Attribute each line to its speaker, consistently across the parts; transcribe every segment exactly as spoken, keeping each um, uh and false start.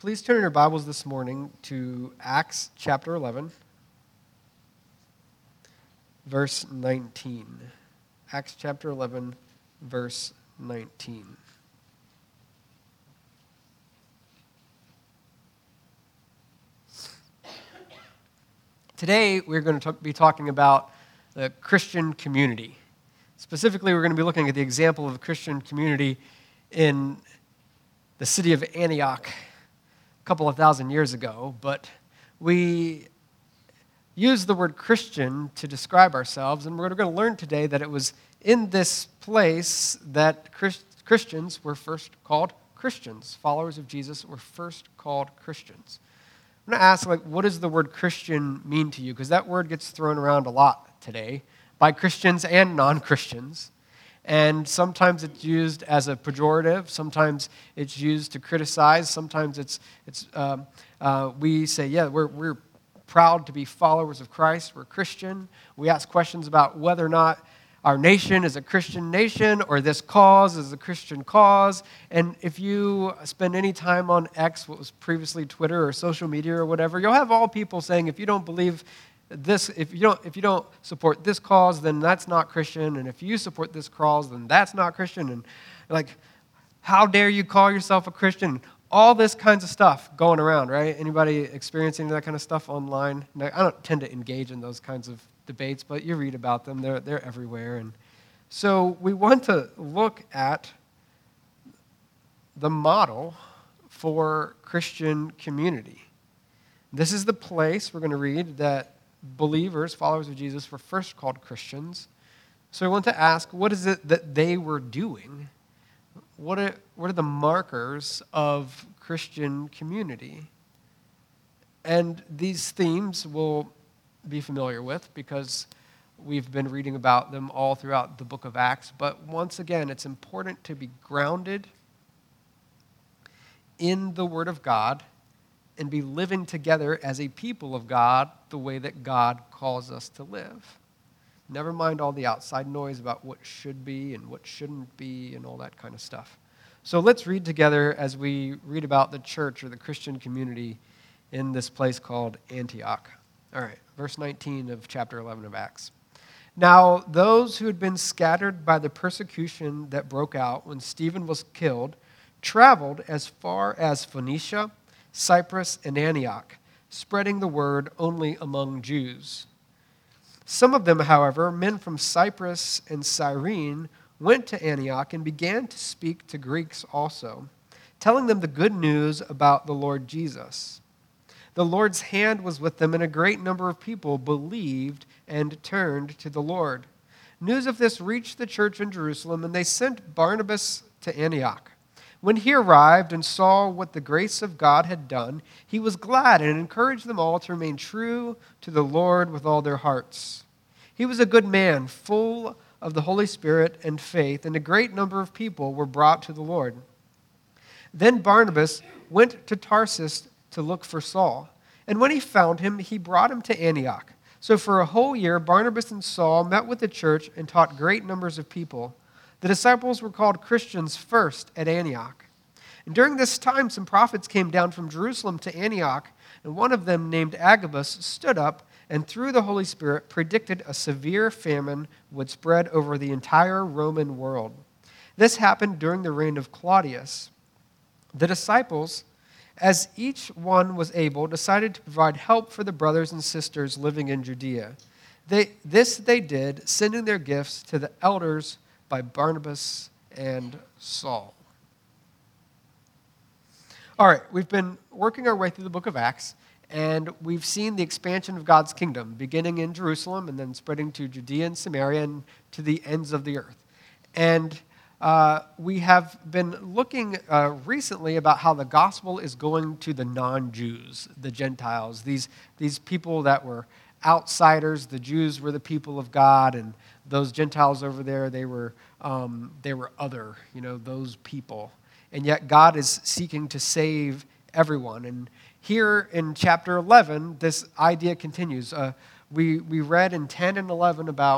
Speaker 1: Please turn your Bibles this morning to Acts chapter eleven, verse nineteen. Acts chapter eleven, verse nineteen. Today, we're going to be talking about the Christian community. Specifically, we're going to be looking at the example of a Christian community in the city of Antioch a couple of thousand years ago, but we use the word Christian to describe ourselves, and we're going to learn today that it was in this place that Christ- Christians were first called Christians. Followers of Jesus were first called Christians. I'm going to ask, like, what does the word Christian mean to you? Because that word gets thrown around a lot today by Christians and non-Christians. And sometimes it's used as a pejorative. Sometimes it's used to criticize. Sometimes it's it's um, uh, we say, yeah, we're we're proud to be followers of Christ. We're Christian. We ask questions about whether or not our nation is a Christian nation or this cause is a Christian cause. And if you spend any time on X, what was previously Twitter or social media or whatever, you'll have all people saying, if you don't believe this, if you don't, if you don't support this cause, then that's not Christian. And if you support this cause, then that's not Christian. And like, how dare you call yourself a Christian? All this kinds of stuff going around, right? Anybody experiencing that kind of stuff online? I don't tend to engage in those kinds of debates, but you read about them. They're they're everywhere. And so we want to look at the model for Christian community. This is the place we're going to read that believers, followers of Jesus, were first called Christians. So I want to ask, what is it that they were doing? What are, what are the markers of Christian community? And these themes we'll be familiar with because we've been reading about them all throughout the book of Acts. But once again, it's important to be grounded in the Word of God and be living together as a people of God the way that God calls us to live. Never mind all the outside noise about what should be and what shouldn't be and all that kind of stuff. So let's read together as we read about the church or the Christian community in this place called Antioch. All right, verse nineteen of chapter eleven of Acts. Now, those who had been scattered by the persecution that broke out when Stephen was killed traveled as far as Phoenicia, Cyprus, and Antioch, spreading the word only among Jews. Some of them, however, men from Cyprus and Cyrene, went to Antioch and began to speak to Greeks also, telling them the good news about the Lord Jesus. The Lord's hand was with them, and a great number of people believed and turned to the Lord. News of this reached the church in Jerusalem, and they sent Barnabas to Antioch. When he arrived and saw what the grace of God had done, he was glad and encouraged them all to remain true to the Lord with all their hearts. He was a good man, full of the Holy Spirit and faith, and a great number of people were brought to the Lord. Then Barnabas went to Tarsus to look for Saul, and when he found him, he brought him to Antioch. So for a whole year, Barnabas and Saul met with the church and taught great numbers of people. The disciples were called Christians first at Antioch. And during this time, some prophets came down from Jerusalem to Antioch, and one of them, named Agabus, stood up and through the Holy Spirit predicted a severe famine would spread over the entire Roman world. This happened during the reign of Claudius. The disciples, as each one was able, decided to provide help for the brothers and sisters living in Judea. They, this they did, sending their gifts to the elders by Barnabas and Saul. All right, we've been working our way through the book of Acts, and we've seen the expansion of God's kingdom, beginning in Jerusalem and then spreading to Judea and Samaria and to the ends of the earth. And uh, we have been looking uh, recently about how the gospel is going to the non-Jews, the Gentiles, these, these people that were outsiders. The Jews were the people of God, and those Gentiles over there, they were um, they were other, you know, those people. And yet God is seeking to save everyone. And here in chapter eleven, this idea continues. Uh, we we read in ten and eleven about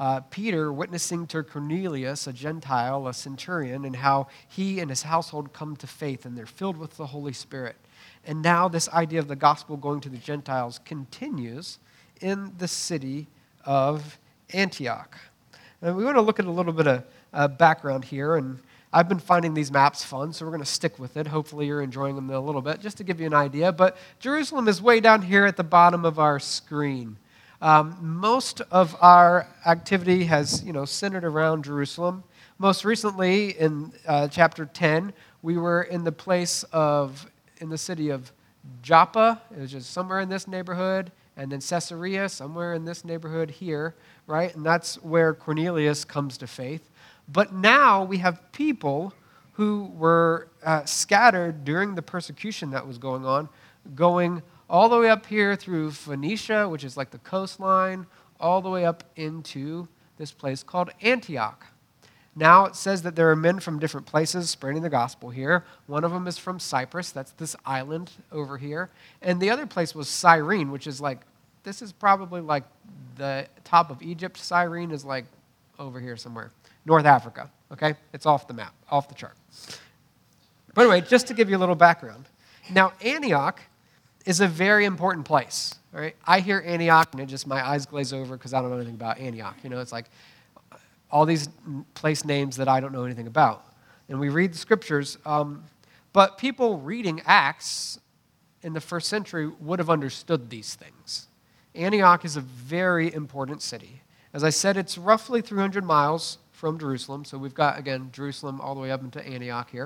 Speaker 1: uh, Peter witnessing to Cornelius, a Gentile, a centurion, and how he and his household come to faith, and they're filled with the Holy Spirit. And now this idea of the gospel going to the Gentiles continues in the city of Antioch. And we want to look at a little bit of uh, background here, and I've been finding these maps fun, so we're going to stick with it. Hopefully you're enjoying them a little bit, just to give you an idea. But Jerusalem is way down here at the bottom of our screen. Um, most of our activity has, you know, centered around Jerusalem. Most recently, in uh, chapter ten, we were in the place of, in the city of Joppa. It was just somewhere in this neighborhood, and then Caesarea, somewhere in this neighborhood here, right? And that's where Cornelius comes to faith. But now we have people who were uh, scattered during the persecution that was going on, going all the way up here through Phoenicia, which is like the coastline, all the way up into this place called Antioch. Now it says that there are men from different places spreading the gospel here. One of them is from Cyprus, that's this island over here. And the other place was Cyrene, which is like, this is probably like the top of Egypt. Cyrene is like over here somewhere. North Africa, okay? It's off the map, off the chart. But anyway, just to give you a little background. Now, Antioch is a very important place, all right? I hear Antioch, and it just, my eyes glaze over because I don't know anything about Antioch. You know, it's like all these place names that I don't know anything about. And we read the scriptures, um, but people reading Acts in the first century would have understood these things. Antioch is a very important city. As I said, it's roughly three hundred miles from Jerusalem. So we've got, again, Jerusalem all the way up into Antioch here.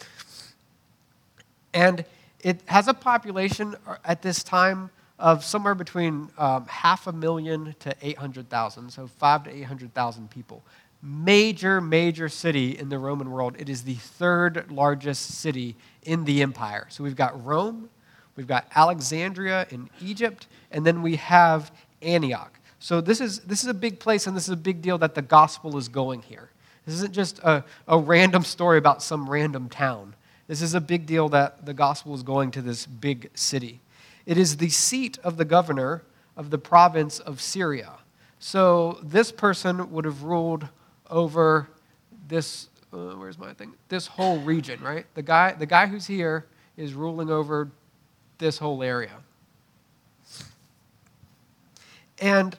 Speaker 1: And it has a population at this time of somewhere between um, half a million to eight hundred thousand, so five to eight hundred thousand people. Major, major city in the Roman world. It is the third largest city in the empire. So we've got Rome, we've got Alexandria in Egypt, and then we have Antioch. So this is this is a big place, and this is a big deal that the gospel is going here. This isn't just a, a random story about some random town. This is a big deal that the gospel is going to this big city. It is the seat of the governor of the province of Syria. So this person would have ruled over this, uh, where's my thing? This whole region, right? The guy, the guy who's here is ruling over this whole area. And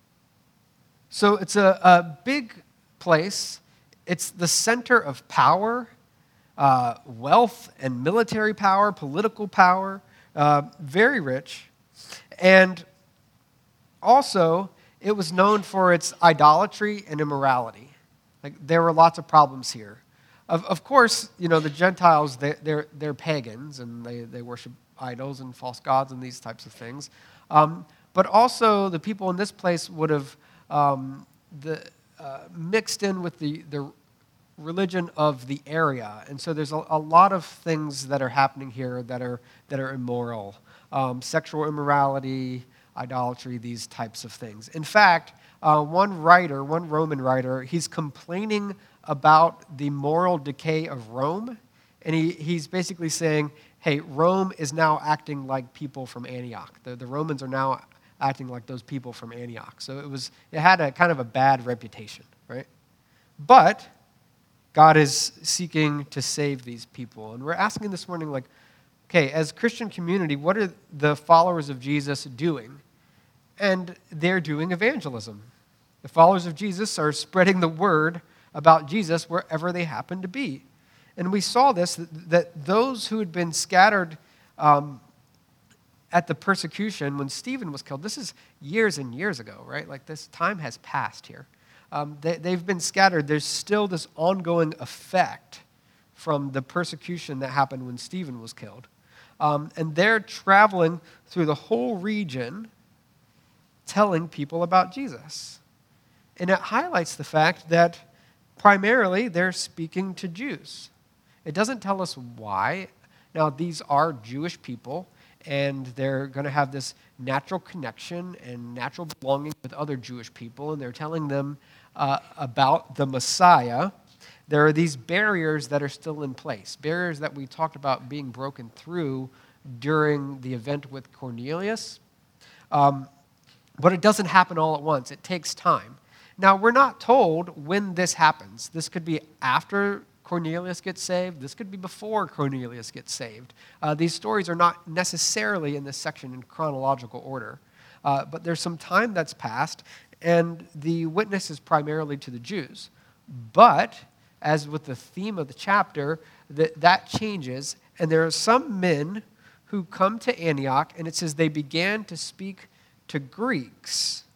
Speaker 1: so it's a, a big place. It's the center of power, uh, wealth and military power, political power, uh, very rich. And also, it was known for its idolatry and immorality. Like, there were lots of problems here. Of, of course, you know, the Gentiles, they, they're, they're pagans, and they, they worship idols and false gods and these types of things. Um, but also, the people in this place would have um, the, uh, mixed in with the, the religion of the area. And so there's a, a lot of things that are happening here that are, that are immoral. Um, sexual immorality, idolatry, these types of things. In fact, uh, one writer, one Roman writer, he's complaining about the moral decay of Rome, and he, he's basically saying, hey, Rome is now acting like people from Antioch. The, the Romans are now acting like those people from Antioch. So it was it had a kind of a bad reputation, right? But God is seeking to save these people. And we're asking this morning, like, okay, as a Christian community, what are the followers of Jesus doing? And they're doing evangelism. The followers of Jesus are spreading the word about Jesus wherever they happen to be. And we saw this, that, that those who had been scattered um, at the persecution when Stephen was killed, this is years and years ago, right? Like, this time has passed here. Um, they, they've been scattered. There's still this ongoing effect from the persecution that happened when Stephen was killed. Um, and they're traveling through the whole region telling people about Jesus. And it highlights the fact that primarily they're speaking to Jews. It doesn't tell us why. Now, these are Jewish people, and they're going to have this natural connection and natural belonging with other Jewish people, and they're telling them uh, about the Messiah. There are these barriers that are still in place, barriers that we talked about being broken through during the event with Cornelius. Um, but it doesn't happen all at once. It takes time. Now, we're not told when this happens. This could be after Cornelius gets saved. This could be before Cornelius gets saved. Uh, these stories are not necessarily in this section in chronological order. Uh, but there's some time that's passed, and the witness is primarily to the Jews. But, as with the theme of the chapter, that, that changes, and there are some men who come to Antioch, and it says they began to speak to Greeks.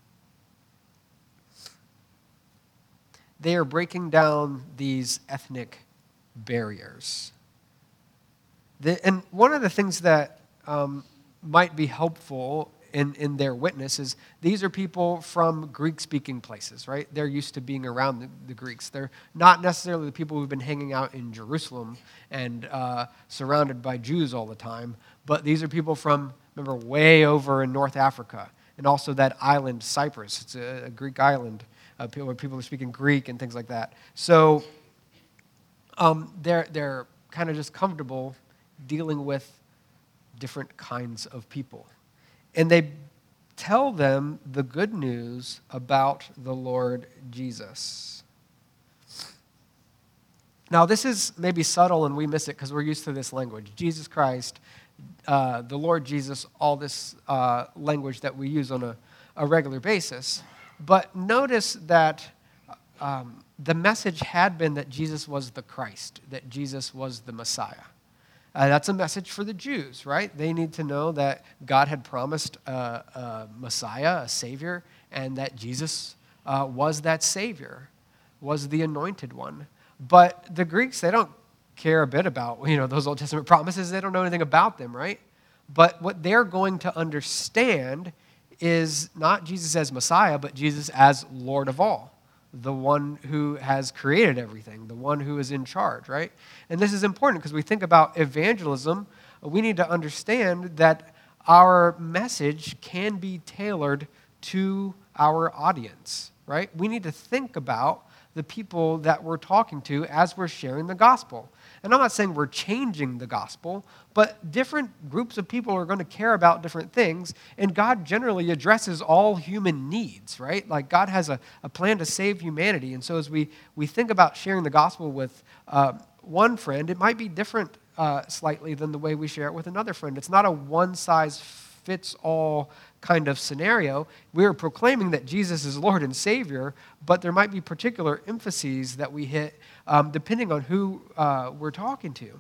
Speaker 1: They are breaking down these ethnic barriers. The, and one of the things that um, might be helpful in, in their witness is these are people from Greek-speaking places, right? They're used to being around the, the Greeks. They're not necessarily the people who've been hanging out in Jerusalem and uh, surrounded by Jews all the time, but these are people from, remember, way over in North Africa, and also that island, Cyprus. It's a, a Greek island. Uh, people, where people are speaking Greek and things like that. So um, they're, they're kind of just comfortable dealing with different kinds of people. And they tell them the good news about the Lord Jesus. Now, this is maybe subtle and we miss it because we're used to this language. Jesus Christ, uh, the Lord Jesus, all this uh, language that we use on a, a regular basis. But notice that um, the message had been that Jesus was the Christ, that Jesus was the Messiah. Uh, that's a message for the Jews, right? They need to know that God had promised a, a Messiah, a Savior, and that Jesus uh, was that Savior, was the anointed one. But the Greeks, they don't care a bit about, you know, those Old Testament promises. They don't know anything about them, right? But what they're going to understand is not Jesus as Messiah, but Jesus as Lord of all, the one who has created everything, the one who is in charge, right? And this is important because we think about evangelism. We need to understand that our message can be tailored to our audience, right? We need to think about the people that we're talking to as we're sharing the gospel. And I'm not saying we're changing the gospel, but different groups of people are going to care about different things, and God generally addresses all human needs, right? Like God has a, a plan to save humanity, and so as we, we think about sharing the gospel with uh, one friend, it might be different uh, slightly than the way we share it with another friend. It's not a one-size-fits-all kind of scenario. We are proclaiming that Jesus is Lord and Savior, but there might be particular emphases that we hit um, depending on who uh, we're talking to.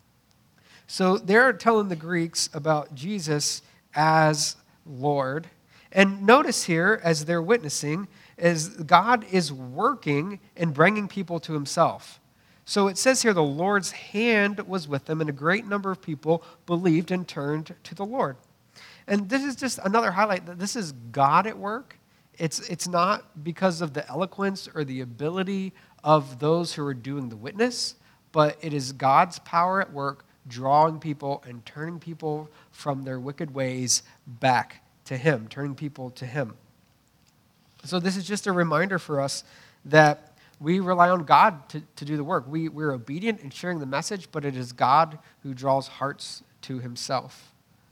Speaker 1: So they're telling the Greeks about Jesus as Lord. And notice here, as they're witnessing, is God is working and bringing people to himself. So it says here, the Lord's hand was with them, and a great number of people believed and turned to the Lord. And this is just another highlight that this is God at work. It's, it's not because of the eloquence or the ability of those who are doing the witness, but it is God's power at work drawing people and turning people from their wicked ways back to him, turning people to him. So this is just a reminder for us that we rely on God to, to do the work. We, we're obedient in sharing the message, but it is God who draws hearts to himself.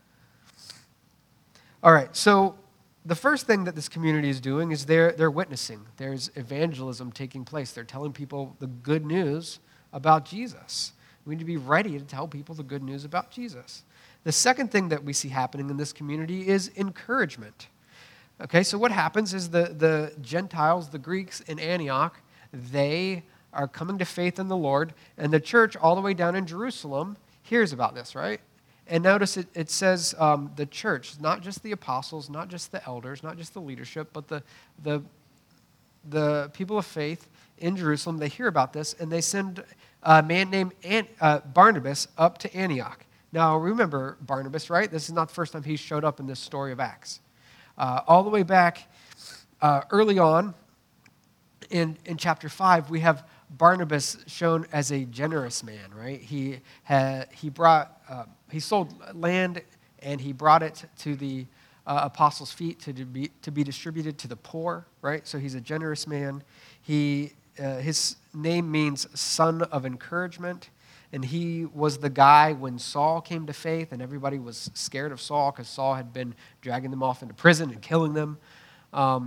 Speaker 1: All right, so the first thing that this community is doing is they're, they're witnessing. There's evangelism taking place. They're telling people the good news about Jesus. We need to be ready to tell people the good news about Jesus. The second thing that we see happening in this community is encouragement. Okay, so what happens is the, the Gentiles, the Greeks in Antioch, they are coming to faith in the Lord, and the church all the way down in Jerusalem hears about this, right? And notice it, it says um, the church, not just the apostles, not just the elders, not just the leadership, but the, the, the people of faith in Jerusalem, they hear about this, and they send a man named Ant, uh, Barnabas up to Antioch. Now, remember Barnabas, right? This is not the first time he showed up in this story of Acts. Uh, all the way back uh, early on in, in chapter five, we have Barnabas shown as a generous man, right? He had, he brought... Uh, He sold land, and he brought it to the uh, apostles' feet to be, to be distributed to the poor, right? So he's a generous man. He, uh, his name means son of encouragement, and he was the guy when Saul came to faith, and everybody was scared of Saul because Saul had been dragging them off into prison and killing them. Um,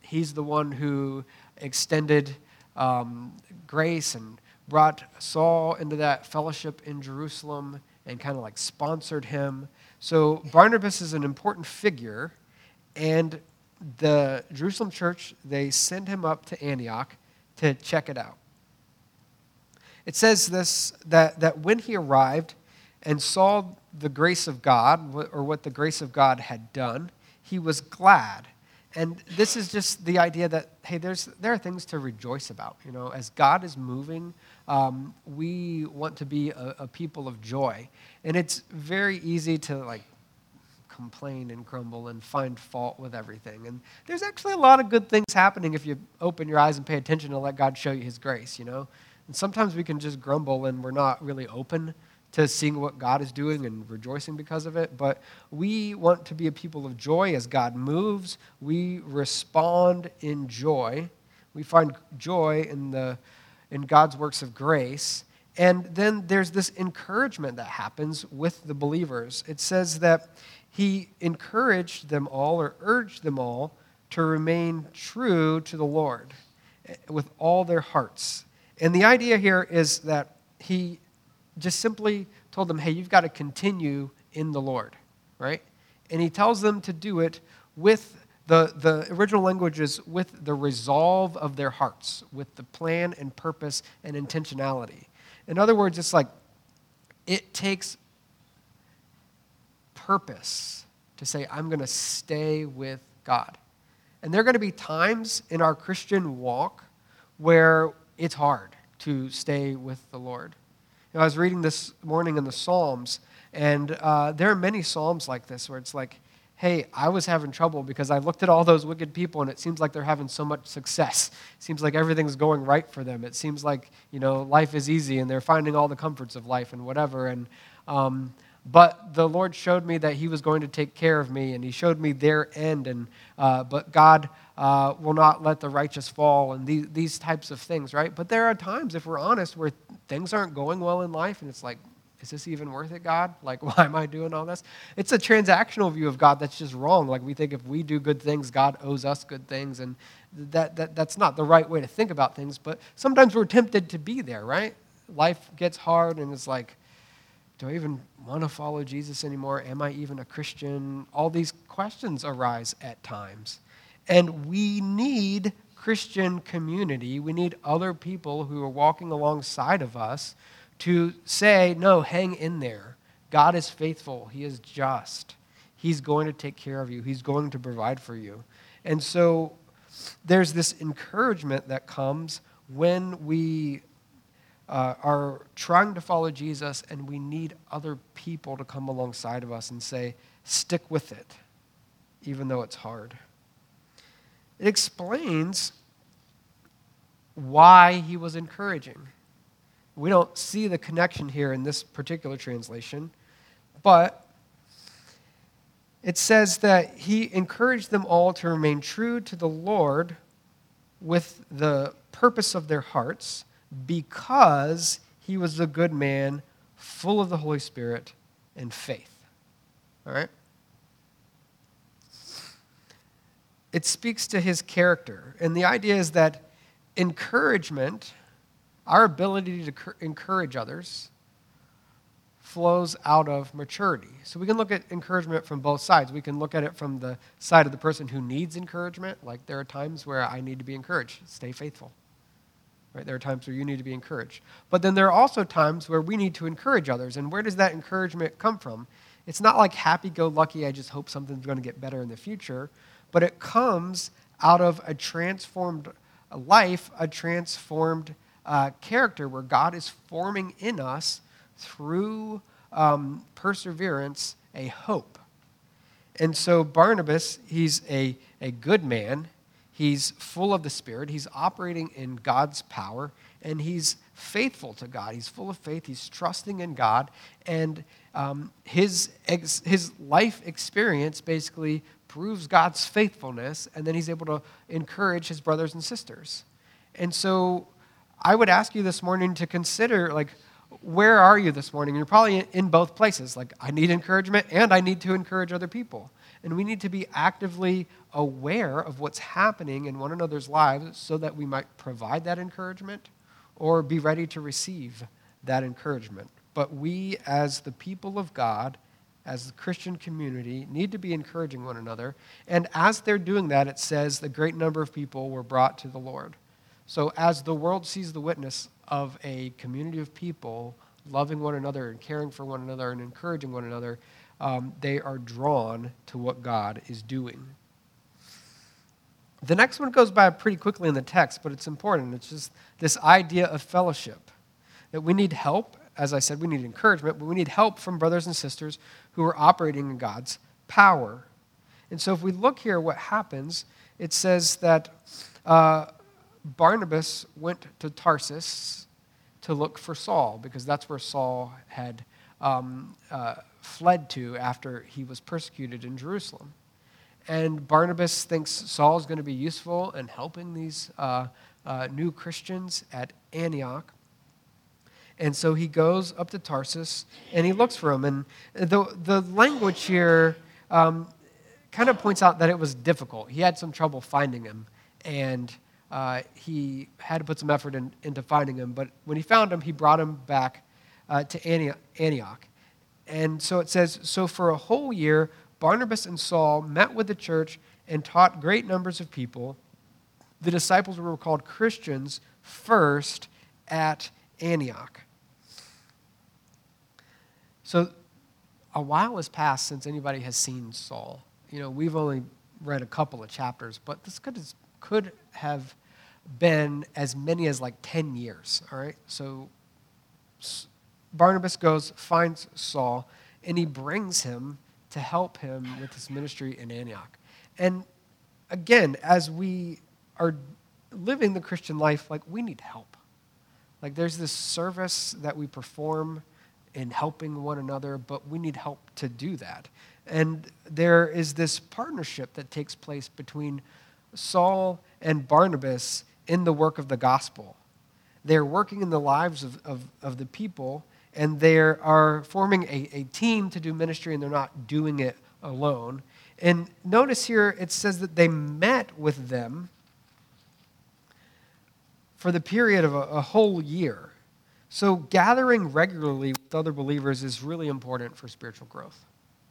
Speaker 1: he's the one who extended um, grace and brought Saul into that fellowship in Jerusalem and kind of like sponsored him. So Barnabas is an important figure, and the Jerusalem church, they send him up to Antioch to check it out. It says this, that, that when he arrived and saw the grace of God, or what the grace of God had done, he was glad. And this is just the idea that, hey, there's there are things to rejoice about. You know, as God is moving, um, we want to be a, a people of joy. And it's very easy to, like, complain and grumble and find fault with everything. And there's actually a lot of good things happening if you open your eyes and pay attention and let God show you his grace, you know. And sometimes we can just grumble and we're not really open to seeing what God is doing and rejoicing because of it. But we want to be a people of joy as God moves. We respond in joy. We find joy in the in God's works of grace. And then there's this encouragement that happens with the believers. It says that he encouraged them all, or urged them all, to remain true to the Lord with all their hearts. And the idea here is that he just simply told them, hey, you've got to continue in the Lord, right? And he tells them to do it with the, the original language is with the resolve of their hearts, with the plan and purpose and intentionality. In other words, it's like it takes purpose to say, I'm going to stay with God. And there are going to be times in our Christian walk where it's hard to stay with the Lord. You know, I was reading this morning in the Psalms, and uh, there are many Psalms like this where it's like, hey, I was having trouble because I looked at all those wicked people, and it seems like they're having so much success. It seems like everything's going right for them. It seems like, you know, life is easy, and they're finding all the comforts of life and whatever. And um, but the Lord showed me that he was going to take care of me, and he showed me their end. And uh, but God uh, will not let the righteous fall, and these, these types of things, right? But there are times, if we're honest, where things aren't going well in life, and it's like, is this even worth it, God? Like, why am I doing all this? It's a transactional view of God that's just wrong. Like, we think if we do good things, God owes us good things, and that, that that's not the right way to think about things. But sometimes we're tempted to be there, right? Life gets hard, and it's like, do I even want to follow Jesus anymore? Am I even a Christian? All these questions arise at times. And we need Christian community. We need other people who are walking alongside of us to say, no, hang in there. God is faithful. He is just. He's going to take care of you. He's going to provide for you. And so there's this encouragement that comes when we uh, are trying to follow Jesus, and we need other people to come alongside of us and say, stick with it, even though it's hard. It explains why he was encouraging. We don't see the connection here in this particular translation, but it says that he encouraged them all to remain true to the Lord with the purpose of their hearts, because he was a good man, full of the Holy Spirit and faith. All right? It speaks to his character. And the idea is that encouragement, our ability to encourage others, flows out of maturity. So we can look at encouragement from both sides. We can look at it from the side of the person who needs encouragement. Like, there are times where I need to be encouraged. Stay faithful. Right? There are times where you need to be encouraged. But then there are also times where we need to encourage others. And where does that encouragement come from? It's not like happy-go-lucky, I just hope something's going to get better in the future. But it comes out of a transformed life, a transformed uh, character where God is forming in us through um, perseverance a hope. And so Barnabas, he's a, a good man. He's full of the Spirit. He's operating in God's power, and he's faithful to God. He's full of faith. He's trusting in God, and um, his ex- his life experience basically proves God's faithfulness, and then he's able to encourage his brothers and sisters. And so I would ask you this morning to consider, like, where are you this morning? You're probably in both places. Like, I need encouragement and I need to encourage other people. And we need to be actively aware of what's happening in one another's lives so that we might provide that encouragement or be ready to receive that encouragement. But we, as the people of God, as the Christian community, need to be encouraging one another. And as they're doing that, it says the great number of people were brought to the Lord. So as the world sees the witness of a community of people loving one another and caring for one another and encouraging one another, um, they are drawn to what God is doing. The next one goes by pretty quickly in the text, but it's important. It's just this idea of fellowship, that we need help. As I said, we need encouragement, but we need help from brothers and sisters who are operating in God's power. And so if we look here, what happens, it says that uh, Barnabas went to Tarsus to look for Saul, because that's where Saul had um, uh, fled to after he was persecuted in Jerusalem. And Barnabas thinks Saul is going to be useful in helping these uh, uh, new Christians at Antioch. And so he goes up to Tarsus, and he looks for him. And the, the language here um, kind of points out that it was difficult. He had some trouble finding him, and uh, he had to put some effort in, into finding him. But when he found him, he brought him back uh, to Antioch. And so it says, so for a whole year, Barnabas and Saul met with the church and taught great numbers of people. The disciples were called Christians first at Antioch. So a while has passed since anybody has seen Saul. You know, we've only read a couple of chapters, but this could, could have been as many as like ten years, all right? So Barnabas goes, finds Saul, and he brings him to help him with his ministry in Antioch. And again, as we are living the Christian life, like, we need help. Like, there's this service that we perform in helping one another, but we need help to do that. And there is this partnership that takes place between Saul and Barnabas in the work of the gospel. They're working in the lives of, of, of the people, and they are forming a, a team to do ministry, and they're not doing it alone. And notice here, it says that they met with them for the period of a, a whole year. So gathering regularly with other believers is really important for spiritual growth.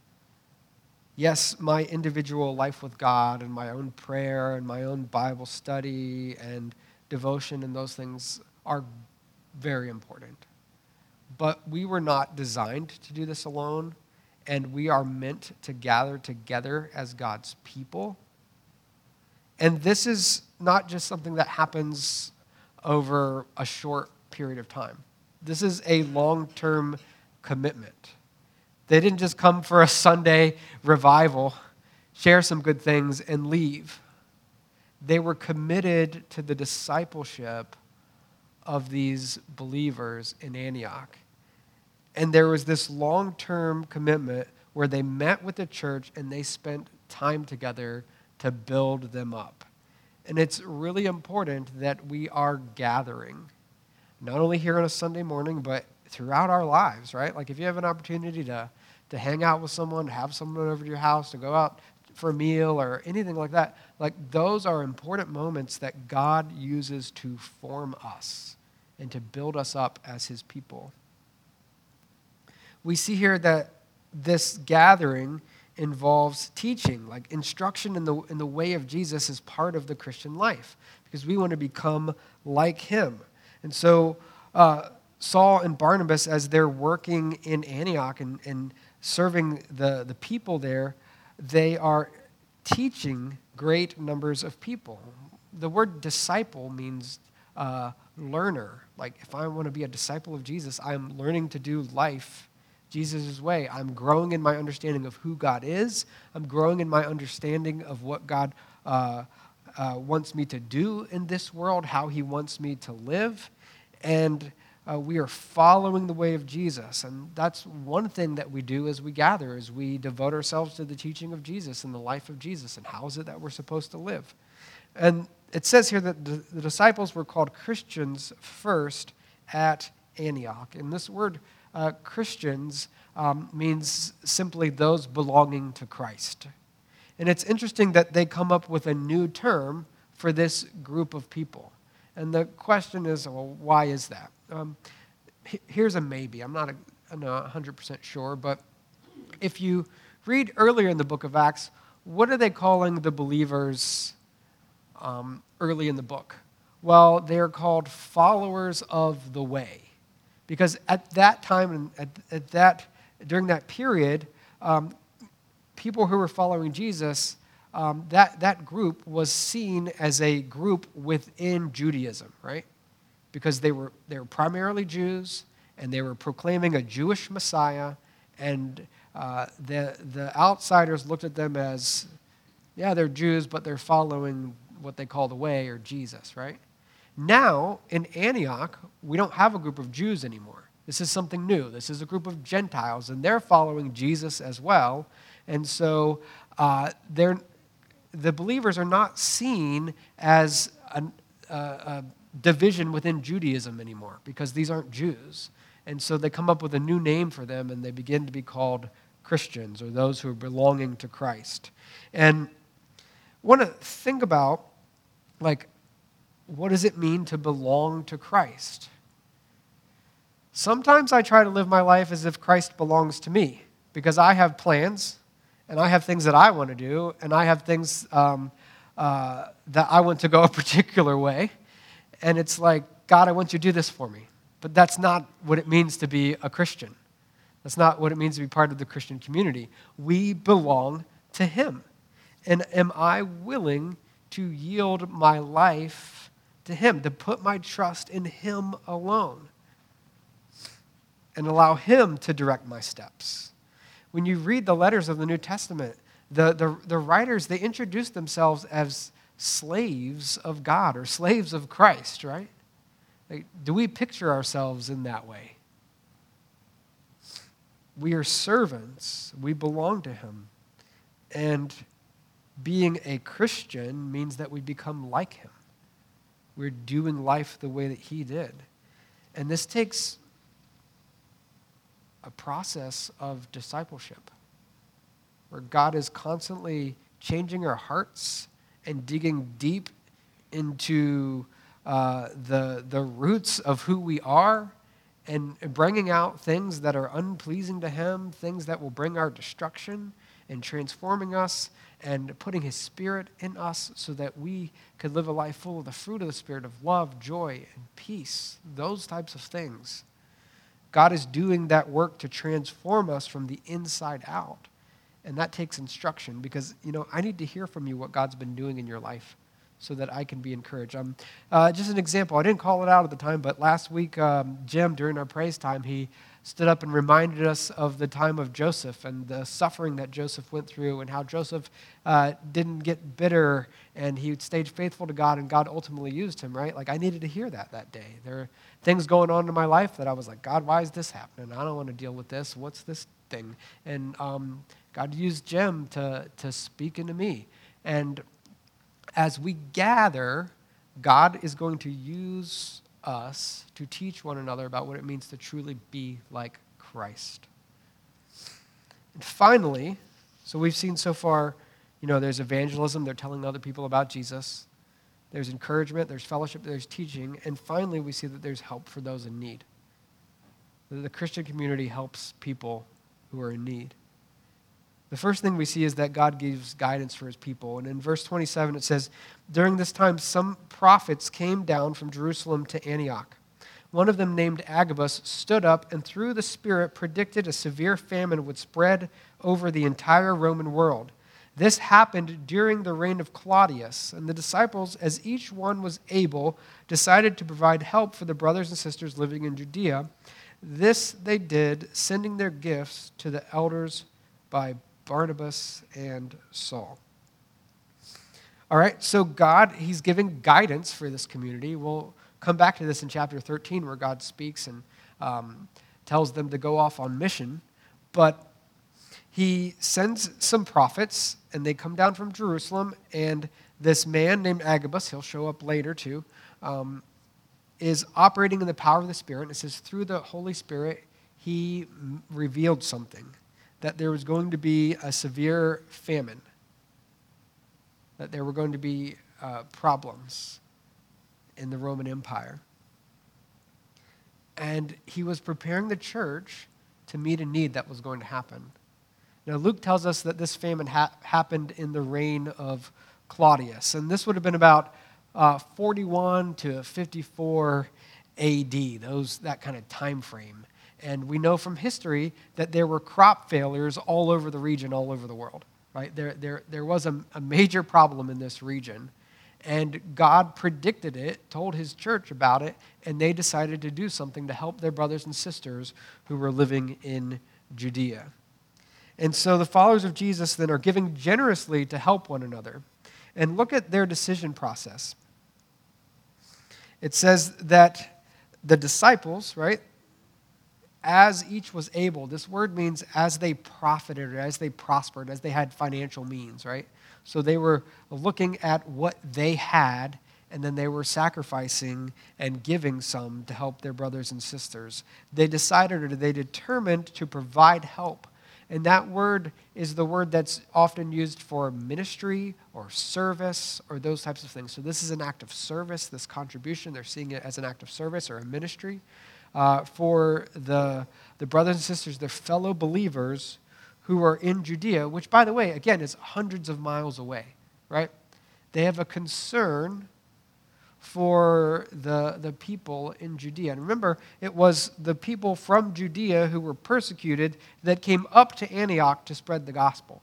Speaker 1: Yes, my individual life with God and my own prayer and my own Bible study and devotion and those things are very important. But we were not designed to do this alone, and we are meant to gather together as God's people. And this is not just something that happens over a short period of time. This is a long-term commitment. They didn't just come for a Sunday revival, share some good things, and leave. They were committed to the discipleship of these believers in Antioch. And there was this long-term commitment where they met with the church and they spent time together to build them up. And it's really important that we are gathering, not only here on a Sunday morning, but throughout our lives, right? Like, if you have an opportunity to, to hang out with someone, to have someone over to your house, to go out for a meal or anything like that, like, those are important moments that God uses to form us and to build us up as his people. We see here that this gathering involves teaching, like instruction in the in the way of Jesus is part of the Christian life, because we want to become like him. And so uh, Saul and Barnabas, as they're working in Antioch and, and serving the, the people there, they are teaching great numbers of people. The word disciple means uh, learner. Like, if I want to be a disciple of Jesus, I'm learning to do life Jesus' way. I'm growing in my understanding of who God is. I'm growing in my understanding of what God uh, uh, wants me to do in this world, how he wants me to live. And uh, we are following the way of Jesus. And that's one thing that we do as we gather, is we devote ourselves to the teaching of Jesus and the life of Jesus and how is it that we're supposed to live. And it says here that the, the disciples were called Christians first at Antioch. And this word uh, Christians um, means simply those belonging to Christ. And it's interesting that they come up with a new term for this group of people. And the question is, well, why is that? Um, here's a maybe. I'm not a, I'm not one hundred percent sure, but if you read earlier in the book of Acts, what are they calling the believers um, early in the book? Well, they are called followers of the way. Because at that time, and at, at that, during that period, um, people who were following Jesus, um, that, that group was seen as a group within Judaism, right? Because they were, they were primarily Jews, and they were proclaiming a Jewish Messiah, and uh, the, the outsiders looked at them as, yeah, they're Jews, but they're following what they call the way, or Jesus, right? Now, in Antioch, we don't have a group of Jews anymore. This is something new. This is a group of Gentiles, and they're following Jesus as well. And so uh, they're, the believers are not seen as a, a, a division within Judaism anymore, because these aren't Jews. And so they come up with a new name for them, and they begin to be called Christians, or those who are belonging to Christ. And I want to think about, like, what does it mean to belong to Christ? Sometimes I try to live my life as if Christ belongs to me, because I have plans, and I have things that I want to do, and I have things um, uh, that I want to go a particular way. And it's like, God, I want you to do this for me. But that's not what it means to be a Christian. That's not what it means to be part of the Christian community. We belong to Him. And am I willing to yield my life to Him, to put my trust in Him alone, and allow Him to direct my steps? When you read the letters of the New Testament, the, the, the writers, they introduce themselves as slaves of God, or slaves of Christ, right? Like, do we picture ourselves in that way? We are servants. We belong to Him. And being a Christian means that we become like Him. We're doing life the way that He did. And this takes a process of discipleship, where God is constantly changing our hearts and digging deep into uh, the, the roots of who we are, and bringing out things that are unpleasing to Him, things that will bring our destruction, and transforming us and putting His Spirit in us so that we could live a life full of the fruit of the Spirit of love, joy, and peace, those types of things. God is doing that work to transform us from the inside out. And that takes instruction, because, you know, I need to hear from you what God's been doing in your life so that I can be encouraged. Um, uh, just an example, I didn't call it out at the time, but last week, um, Jim, during our praise time, he stood up and reminded us of the time of Joseph and the suffering that Joseph went through, and how Joseph uh, didn't get bitter, and he stayed faithful to God, and God ultimately used him, right? Like, I needed to hear that that day. There are things going on in my life that I was like, God, why is this happening? I don't want to deal with this. What's this thing? And um, God used Jim to, to speak into me. And as we gather, God is going to use us to teach one another about what it means to truly be like Christ. And finally, so we've seen so far, you know, there's evangelism, they're telling other people about Jesus. There's encouragement, there's fellowship, there's teaching, and finally we see that there's help for those in need. The Christian community helps people who are in need. The first thing we see is that God gives guidance for His people. And in verse twenty-seven it says, during this time some prophets came down from Jerusalem to Antioch. One of them, named Agabus, stood up and through the Spirit predicted a severe famine would spread over the entire Roman world. This happened during the reign of Claudius, and the disciples, as each one was able, decided to provide help for the brothers and sisters living in Judea. This they did, sending their gifts to the elders by Barnabas and Saul. All right, so God, He's giving guidance for this community. We'll come back to this in chapter thirteen, where God speaks and um, tells them to go off on mission. But He sends some prophets, and they come down from Jerusalem, and this man named Agabus, he'll show up later too, um, is operating in the power of the Spirit. And it says through the Holy Spirit, he m- revealed something, that there was going to be a severe famine, that there were going to be uh, problems in the Roman Empire. And he was preparing the church to meet a need that was going to happen. Now, Luke tells us that this famine ha- happened in the reign of Claudius, and this would have been about uh, forty-one to fifty-four A D, those that kind of time frame. And we know from history that there were crop failures all over the region, all over the world. Right? There, there, there was a, a major problem in this region, and God predicted it, told his church about it, and they decided to do something to help their brothers and sisters who were living in Judea. And so the followers of Jesus then are giving generously to help one another. And look at their decision process. It says that the disciples, right, as each was able, this word means as they profited, or as they prospered, as they had financial means, right? So they were looking at what they had, and then they were sacrificing and giving some to help their brothers and sisters. They decided, or they determined to provide help. And that word is the word that's often used for ministry or service or those types of things. So this is an act of service, this contribution. They're seeing it as an act of service or a ministry uh, for the, the brothers and sisters, their fellow believers who are in Judea, which, by the way, again, is hundreds of miles away, right? They have a concern for the, the people in Judea. And remember, it was the people from Judea who were persecuted that came up to Antioch to spread the gospel.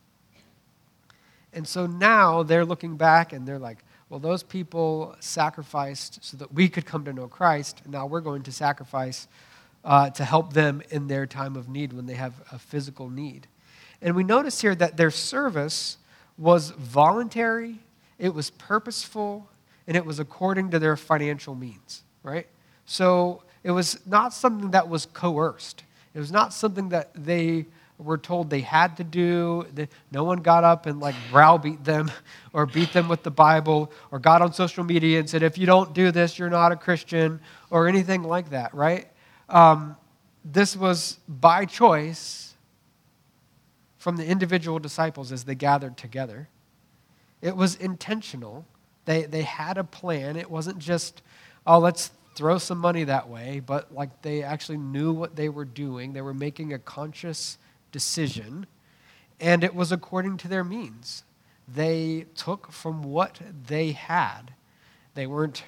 Speaker 1: And so now they're looking back and they're like, well, those people sacrificed so that we could come to know Christ, and now we're going to sacrifice uh, to help them in their time of need when they have a physical need. And we notice here that their service was voluntary, it was purposeful, and it was according to their financial means, right? So it was not something that was coerced. It was not something that they were told they had to do. No one got up and like browbeat them or beat them with the Bible or got on social media and said, if you don't do this, you're not a Christian or anything like that, right? Um, this was by choice from the individual disciples as they gathered together. It was intentional. They they had a plan. It wasn't just, oh, let's throw some money that way, but like they actually knew what they were doing. They were making a conscious decision, and it was according to their means. They took from what they had. They weren't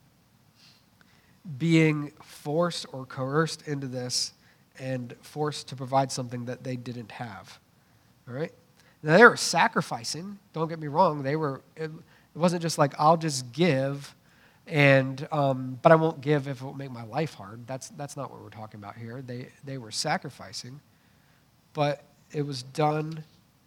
Speaker 1: being forced or coerced into this and forced to provide something that they didn't have. All right? Now, they were sacrificing. Don't get me wrong. They were... It, It wasn't just like, I'll just give, and um, but I won't give if it will make my life hard. That's that's not what we're talking about here. They they were sacrificing, but it was done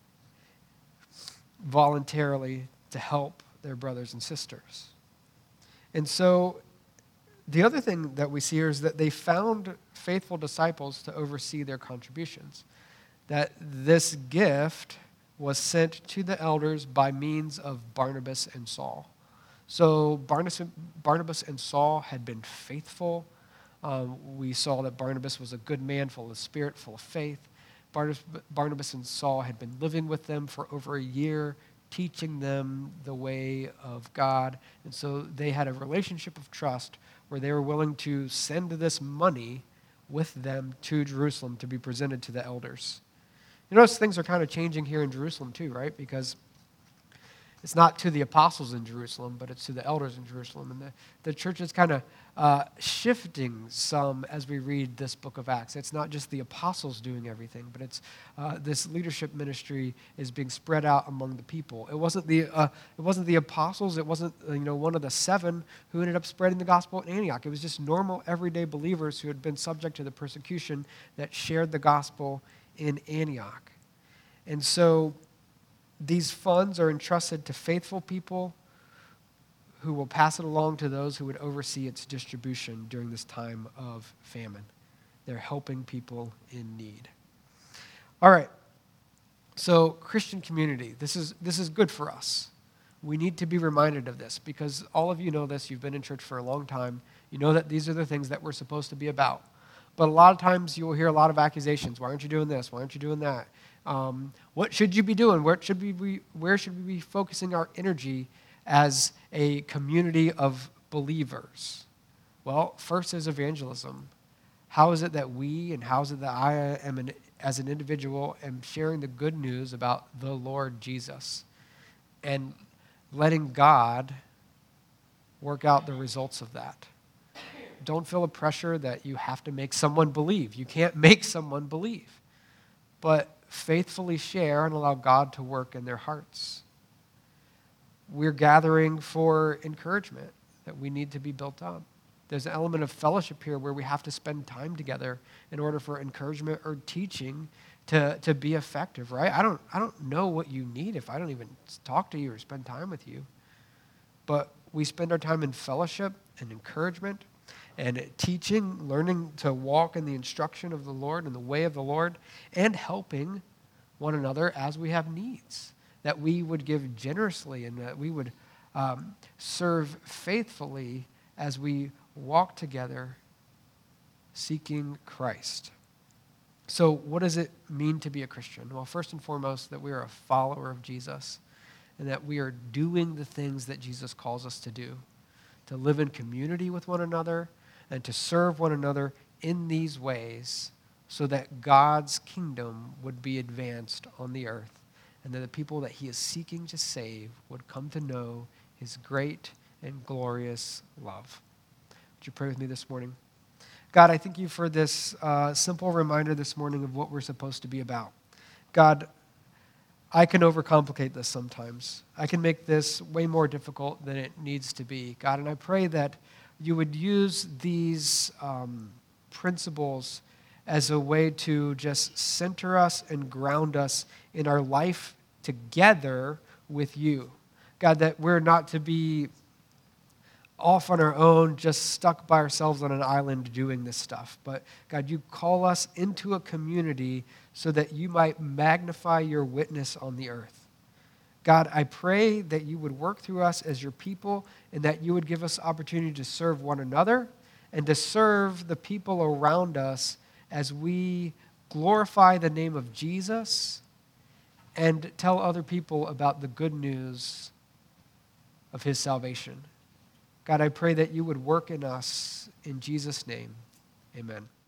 Speaker 1: voluntarily to help their brothers and sisters. And so the other thing that we see here is that they found faithful disciples to oversee their contributions. That this gift was sent to the elders by means of Barnabas and Saul. So Barnabas, Barnabas and Saul had been faithful. Um, we saw that Barnabas was a good man, full of spirit, full of faith. Barnabas, Barnabas and Saul had been living with them for over a year, teaching them the way of God. And so they had a relationship of trust where they were willing to send this money with them to Jerusalem to be presented to the elders. You notice things are kind of changing here in Jerusalem too, right? Because it's not to the apostles in Jerusalem, but it's to the elders in Jerusalem. And the, the church is kind of uh, shifting some as we read this book of Acts. It's not just the apostles doing everything, but it's uh, this leadership ministry is being spread out among the people. It wasn't the uh, it wasn't the apostles. It wasn't uh, you know one of the seven who ended up spreading the gospel in Antioch. It was just normal, everyday believers who had been subject to the persecution that shared the gospel in Antioch. And so these funds are entrusted to faithful people who will pass it along to those who would oversee its distribution during this time of famine. They're helping people in need. All right. So Christian community, this is this is good for us. We need to be reminded of this because all of you know this. You've been in church for a long time. You know that these are the things that we're supposed to be about. But a lot of times you will hear a lot of accusations. Why aren't you doing this? Why aren't you doing that? Um, what should you be doing? Where should we be, where should we be focusing our energy as a community of believers? Well, first is evangelism. How is it that we and how is it that I am, an, as an individual, am sharing the good news about the Lord Jesus and letting God work out the results of that? Don't feel a pressure that you have to make someone believe. You can't make someone believe. But faithfully share and allow God to work in their hearts. We're gathering for encouragement, that we need to be built up. There's an element of fellowship here where we have to spend time together in order for encouragement or teaching to, to be effective, right? I don't, I don't know what you need if I don't even talk to you or spend time with you. But we spend our time in fellowship and encouragement and teaching, learning to walk in the instruction of the Lord and the way of the Lord, and helping one another as we have needs, that we would give generously and that we would um, serve faithfully as we walk together seeking Christ. So what does it mean to be a Christian? Well, first and foremost, that we are a follower of Jesus and that we are doing the things that Jesus calls us to do, to live in community with one another, and to serve one another in these ways so that God's kingdom would be advanced on the earth and that the people that he is seeking to save would come to know his great and glorious love. Would you pray with me this morning? God, I thank you for this uh, simple reminder this morning of what we're supposed to be about. God, I can overcomplicate this sometimes. I can make this way more difficult than it needs to be. God, and I pray that you would use these um, principles as a way to just center us and ground us in our life together with you. God, that we're not to be off on our own, just stuck by ourselves on an island doing this stuff. But God, you call us into a community so that you might magnify your witness on the earth. God, I pray that you would work through us as your people and that you would give us opportunity to serve one another and to serve the people around us as we glorify the name of Jesus and tell other people about the good news of his salvation. God, I pray that you would work in us in Jesus' name. Amen.